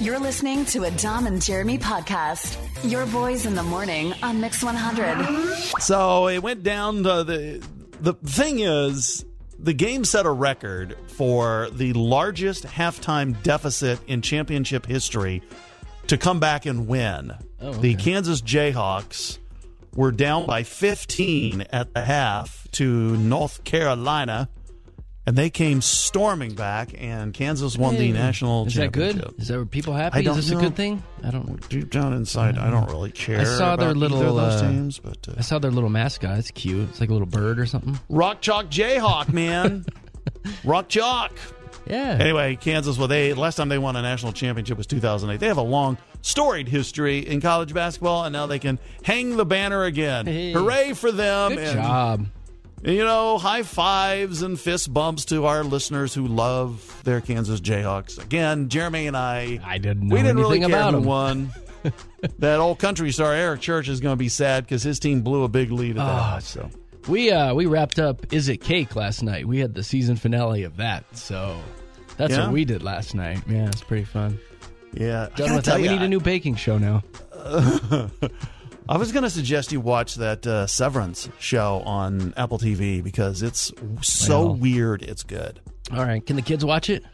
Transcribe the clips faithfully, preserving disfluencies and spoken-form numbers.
You're listening to a Dom and Jeremy podcast. Your boys in the morning on Mix one hundred. So it went down to the the thing is the game set a record for the largest halftime deficit in championship history to come back and win. Oh, okay. The Kansas Jayhawks were down by fifteen at the half to North Carolina. And they came storming back, and Kansas won Hey, the national is championship. Is that good? Is that were people happy? I don't Is this know. a good thing? I don't. Deep down inside, I don't really care. I saw their about little either of those uh, teams, but uh, I saw their little mascot. It's cute. It's like a little bird or something. Rock Chalk Jayhawk, man, Rock Chalk. Yeah. Anyway, Kansas. Well, they last time they won a national championship was two thousand eight. They have a long, storied history in college basketball, and now they can hang the banner again. Hey. Hooray for them! Good and, job. You know, high fives and fist bumps to our listeners who love their Kansas Jayhawks. Again, Jeremy and I, I didn't know we didn't really anything care about who them. won. That old country star Eric Church is going to be sad because his team blew a big lead at that. Oh, So We uh we wrapped up Is It Cake last night. We had the season finale of that. So that's Yeah? what we did last night. Yeah, it's pretty fun. yeah, I Done gotta with that. tell We you, need a new baking show now. I was going to suggest you watch that uh, Severance show on Apple T V because it's so Well. weird. It's good. All right, can the kids watch it?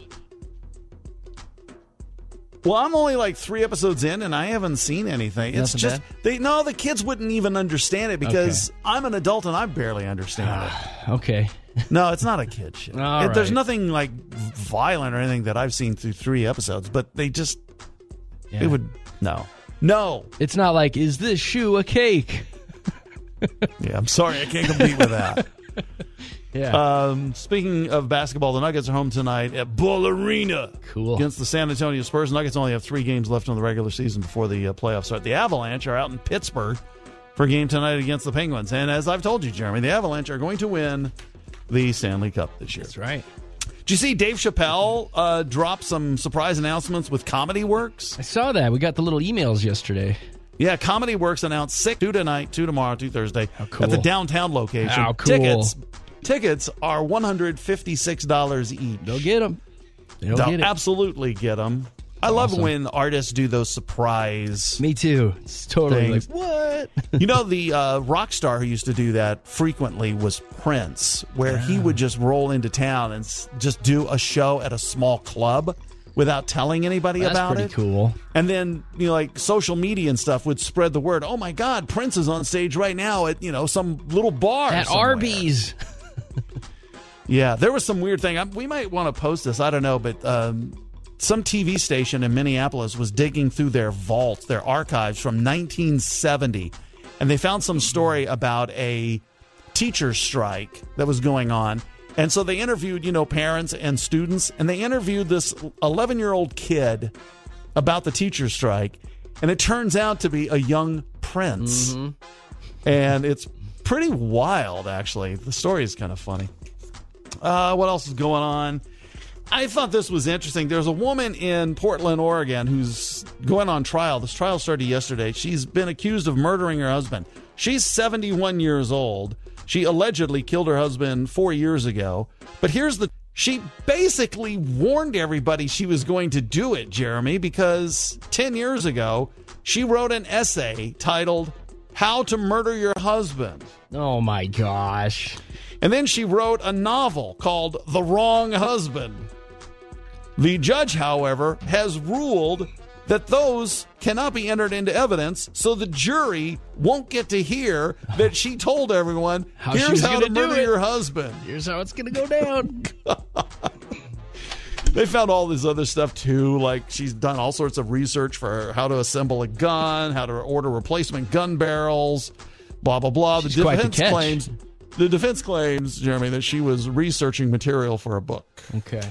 Well, I'm only like three episodes in, and I haven't seen anything. It's Nothing just bad? they no, the kids wouldn't even understand it because I'm an adult and I barely understand it. Okay. No, it's not a kid show. All It- There's right. nothing like violent or anything that I've seen through three episodes, but they just Yeah. it would no, no. It's not like, is this shoe a cake? Yeah, I'm sorry, I can't compete with that. Yeah. Um, speaking of basketball, the Nuggets are home tonight at Bull Arena. Cool. Against the San Antonio Spurs. Nuggets only have three games left in the regular season before the uh, playoffs start. The Avalanche are out in Pittsburgh for a game tonight against the Penguins. And as I've told you, Jeremy, the Avalanche are going to win the Stanley Cup this year. That's right. Did you see Dave Chappelle uh, drop some surprise announcements with Comedy Works? I saw that. We got the little emails yesterday. Yeah, Comedy Works announced six, two tonight, two tomorrow, two Thursday cool. at the downtown location. How cool. Tickets, tickets are one hundred fifty-six dollars each. They'll get them. They'll They'll get it. absolutely get them. I love Awesome. when artists do those surprise. Me too. It's totally Things. like, what? You know, the uh, rock star who used to do that frequently was Prince, where he would just roll into town and s- just do a show at a small club without telling anybody That's about pretty it. cool. And then, you know, like social media and stuff would spread the word. Oh my God, Prince is on stage right now at, you know, some little bar At somewhere." Arby's. Yeah, there was some weird thing. I, we might want to post this. I don't know, but um, some T V station in Minneapolis was digging through their vaults, their archives from nineteen seventy, and they found some story about a teacher strike that was going on. And so they interviewed, you know, parents and students, and they interviewed this eleven-year-old kid about the teacher strike, and it turns out to be a young Prince. And it's pretty wild, actually. The story is kind of funny. Uh, what else is going on? I thought this was interesting. There's a woman in Portland, Oregon, who's going on trial. This trial started yesterday. She's been accused of murdering her husband. She's seventy-one years old. She allegedly killed her husband four years ago. But here's the... She basically warned everybody she was going to do it, Jeremy, because ten years ago, she wrote an essay titled, How to Murder Your Husband. Oh, my gosh. And then she wrote a novel called The Wrong Husband. The judge, however, has ruled that those cannot be entered into evidence, so the jury won't get to hear that she told everyone, How she here's was how gonna to do murder it." your husband. Here's how it's going to go down. They found all this other stuff, too, like she's done all sorts of research for how to assemble a gun, how to order replacement gun barrels, blah, blah, blah. She's the quite the defense catch. claims... The defense claims, Jeremy, that she was researching material for a book. Okay.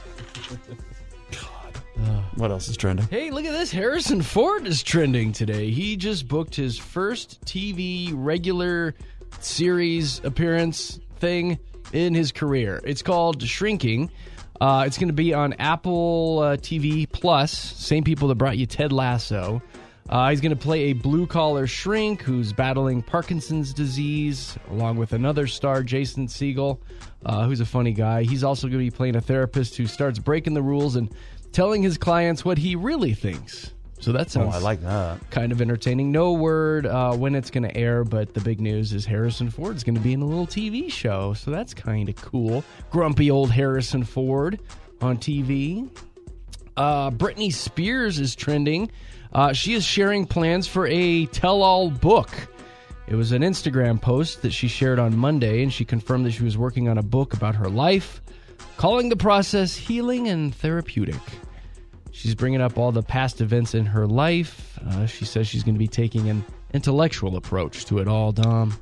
What else is trending? Hey, look at this. Harrison Ford is trending today. He just booked his first T V regular series appearance thing in his career. It's called Shrinking. Uh, it's going to be on Apple uh, T V Plus. Same people that brought you Ted Lasso. Uh, he's going to play a blue-collar shrink who's battling Parkinson's disease, along with another star, Jason Segel, uh, who's a funny guy. He's also going to be playing a therapist who starts breaking the rules and telling his clients what he really thinks. So that sounds oh, I like that. kind of entertaining. No word uh, when it's going to air, but the big news is Harrison Ford's going to be in a little T V show. So that's kind of cool. Grumpy old Harrison Ford on T V. Uh, Britney Spears is trending. Uh, she is sharing plans for a tell-all book. It was an Instagram post that she shared on Monday, and she confirmed that she was working on a book about her life, calling the process healing and therapeutic. She's bringing up all the past events in her life. Uh, she says she's going to be taking an intellectual approach to it all, Dom.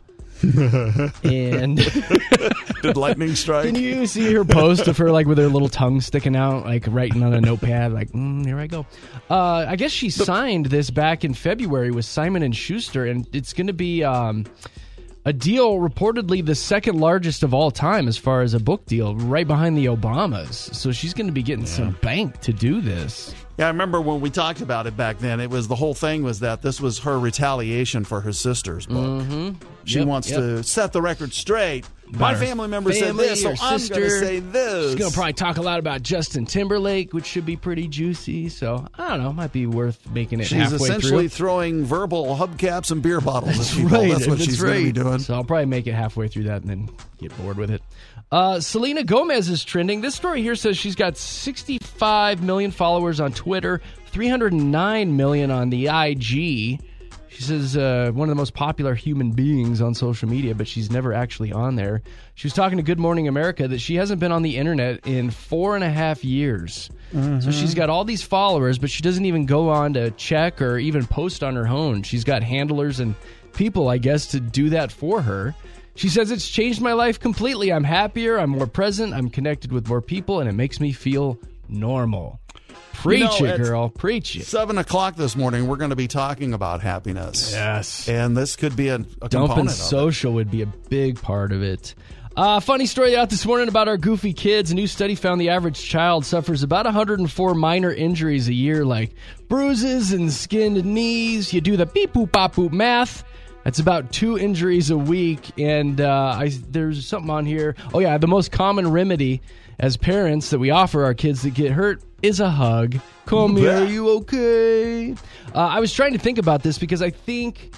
And did lightning strike? Can you see her post of her like with her little tongue sticking out, like writing on a notepad, like mm, here I go. Uh, I guess she signed this back in February with Simon and Schuster, and it's going to be um, a deal reportedly the second largest of all time as far as a book deal, right behind the Obamas. So she's going to be getting yeah. some bank to do this. Yeah, I remember when we talked about it back then, it was the whole thing was that this was her retaliation for her sister's book. Mm-hmm. She yep, wants yep. to set the record straight. About My family member family, said this, so I'm going to say this. She's going to probably talk a lot about Justin Timberlake, which should be pretty juicy. So, I don't know, might be worth making it she's halfway through. She's essentially throwing verbal hubcaps and beer bottles That's at people. Right. That's what That's she's right. going to be doing. So I'll probably make it halfway through that and then get bored with it. Uh, Selena Gomez is trending. This story here says she's got sixty-five million followers on Twitter, three hundred nine million on the I G. She says uh, one of the most popular human beings on social media, but she's never actually on there. She was talking to Good Morning America that she hasn't been on the internet in four and a half years. Mm-hmm. So she's got all these followers, but she doesn't even go on to check or even post on her own. She's got handlers and people, I guess, to do that for her. She says, it's changed my life completely. I'm happier, I'm more present, I'm connected with more people, and it makes me feel normal. Preach you know, it, girl. Preach it. Seven o'clock this morning, we're going to be talking about happiness. Yes. And this could be a, a Dumping component of social it. would be a big part of it. Uh, funny story out this morning about our goofy kids. A new study found the average child suffers about one hundred four minor injuries a year, like bruises and skinned knees. You do the beep boop bop boop math. That's about two injuries a week. And uh, I, there's something on here. Oh, yeah, the most common remedy as parents that we offer our kids that get hurt is a hug. Come here, are you okay? Uh, I was trying to think about this because I think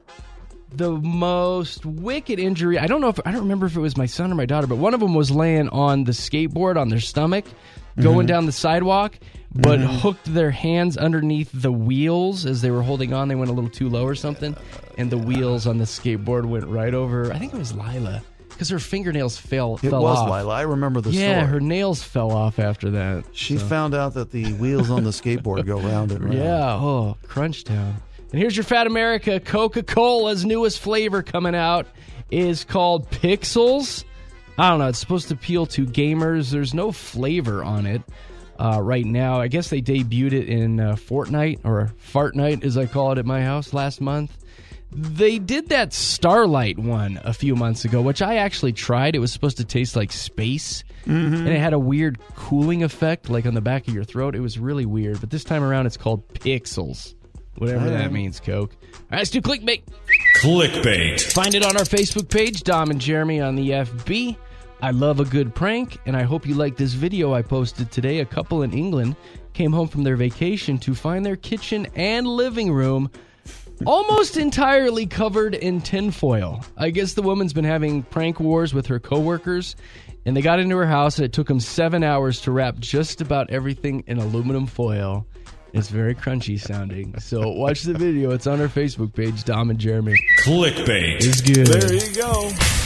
the most wicked injury, I don't know if, I don't remember if it was my son or my daughter, but one of them was laying on the skateboard on their stomach, going mm-hmm. down the sidewalk, but mm-hmm. hooked their hands underneath the wheels as they were holding on. They went a little too low or something, and the wheels on the skateboard went right over, I think it was Lila, because her fingernails fell, it fell was off. Lila. I remember the yeah, story. Yeah, her nails fell off after that. She so. found out that the wheels on the skateboard go round and round. Yeah, oh, Crunch Town. And here's your Fat America. Coca-Cola's newest flavor coming out is called Pixels. I don't know. It's supposed to appeal to gamers. There's no flavor on it uh, right now. I guess they debuted it in uh, Fortnite, or Fartnite, as I call it at my house, last month. They did that Starlight one a few months ago, which I actually tried. It was supposed to taste like space, mm-hmm. and it had a weird cooling effect, like on the back of your throat. It was really weird. But this time around, it's called Pixels. Whatever that means, Coke. All right, let's do clickbait. Clickbait. Find it on our Facebook page, Dom and Jeremy on the F B. I love a good prank, and I hope you like this video I posted today. A couple in England came home from their vacation to find their kitchen and living room almost entirely covered in tinfoil. I guess the woman's been having prank wars with her coworkers, and they got into her house, and it took them seven hours to wrap just about everything in aluminum foil. It's very crunchy sounding. So watch the video. It's on our Facebook page, Dom and Jeremy. Clickbait. It's good. There you go.